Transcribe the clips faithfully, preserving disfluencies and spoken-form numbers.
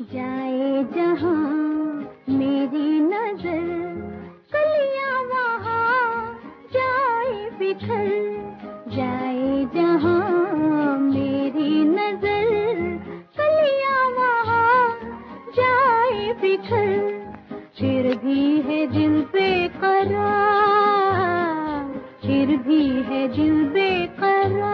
जाए जहां मेरी नजर, कलियां वहां जाए बिखर। जाए जहां मेरी नजर, कलियां वहां जाए बिखर। फिर भी है दिल बेकरार, फिर भी है दिल बेकरार।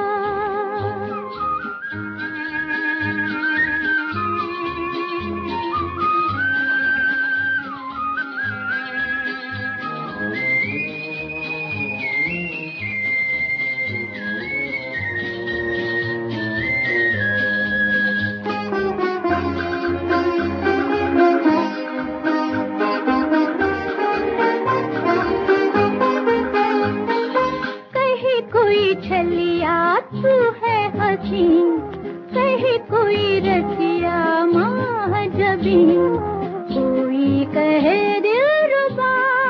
छलिया तू है हसी, कहे कोई रसिया महाजबी, कोई कहे दिलरुबा,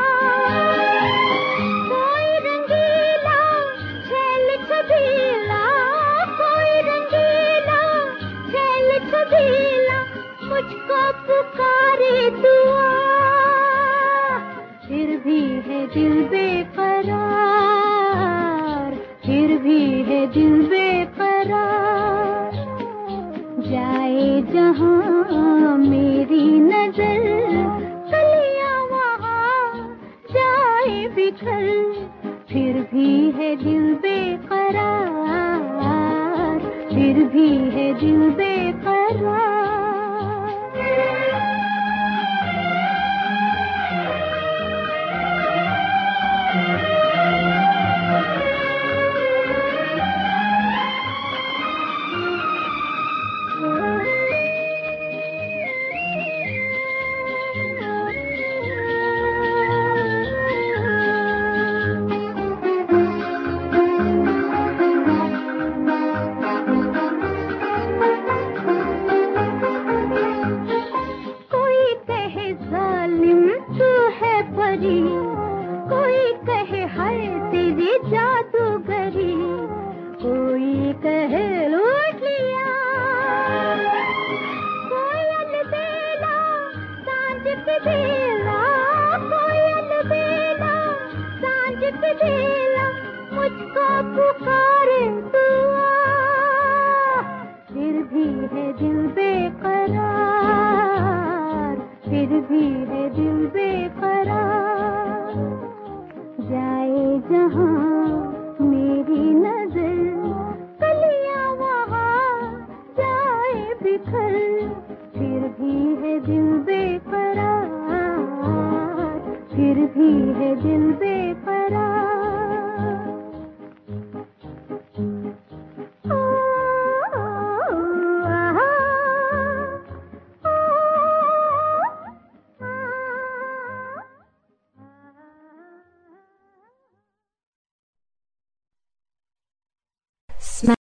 कोई रंगीला छैल छबीला, कोई रंगीला छैल छबीला, मुझको पुकारे दुआ। फिर भी है दिल बेकरार, फिर भी है दिल बेकरार। जाए जहां मेरी नजर, कलियां वहां जाए बिखर। फिर भी है दिल बेकरार, फिर भी है दिल बेकरार। कोई कहे हाय तेरी जादूगरी, कोई कहे लूट लिया, कोई अलबेला सांझ के बेला, कोई अलबेला सांझ के बेला, मुझको पुकारे दुआ। फिर भी है दिल बेकरार, फिर भी है दिल बेकरार। जाए जहां मेरी नजर, कलियां वहां जाए बिखर। फिर भी है दिल बेकरार, फिर भी है दिल बेकरार।